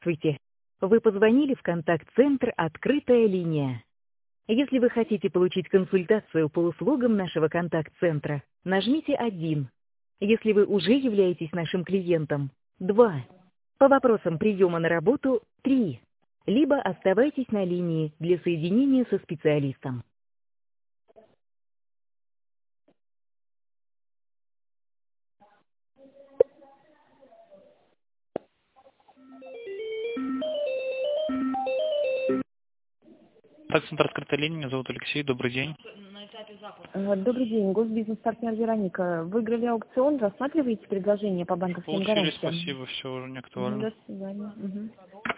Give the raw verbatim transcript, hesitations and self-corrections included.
Здравствуйте. Вы позвонили в контакт-центр «Открытая линия». Если вы хотите получить консультацию по услугам нашего контакт-центра, нажмите один. Если вы уже являетесь нашим клиентом, два. По вопросам приема на работу, три. Либо оставайтесь на линии для соединения со специалистом. Так, центр открытой линии, меня зовут Алексей, добрый день. Э, Добрый день, госбизнес-партнер Вероника. Выиграли аукцион, рассматриваете предложение по банковским Получили, гарантиям? спасибо, все уже не Мгм, актуально. До свидания. Мгм.